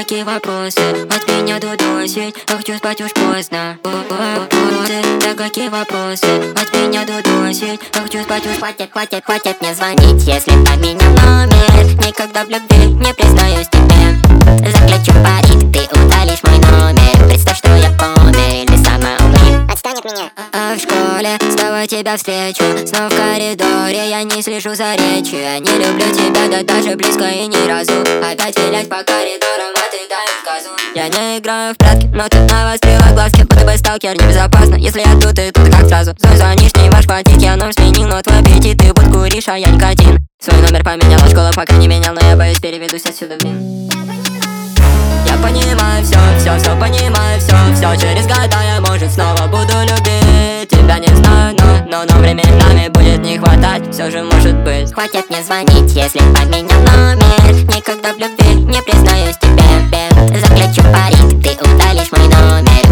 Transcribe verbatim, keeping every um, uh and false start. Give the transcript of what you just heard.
какие вопросы от меня дудосить? Хочу спать уж поздно. Вопросы, да какие вопросы от меня дудосить? Хочу спать уж. Хватит, хватит, хватит мне звонить, если поменял номер. Никогда в любви не признаюсь тебе. Заключу пари, ты удалишь мой номер. Представь, что я помер или сама умри. Отстань от меня. А в школе снова тебя встречу, снова в коридоре я не слежу за речью. Я не люблю тебя, да даже близко и ни разу. Опять вилять по коридорам, а ты дай газу. Я не играю в прятки, но ты навострила глазки. Будто бы сталкер, небезопасно, если я тут и тут как сразу. Звонишь, не ваш хватит, я номер сменил, но твой аппетит ты будь куришь, а я никотин. Свой номер поменял, а школу пока не менял, но я боюсь переведусь отсюда, блин. Я понимаю все, все, все понимаю, все, все через года я, может, снова буду любить тебя, не знаю, но, но, но временами будет не хватать, все же может быть. Хватит мне звонить, если поменял номер. Никогда в любви не признаюсь тебе. Заключу пари, ты удалишь мой номер.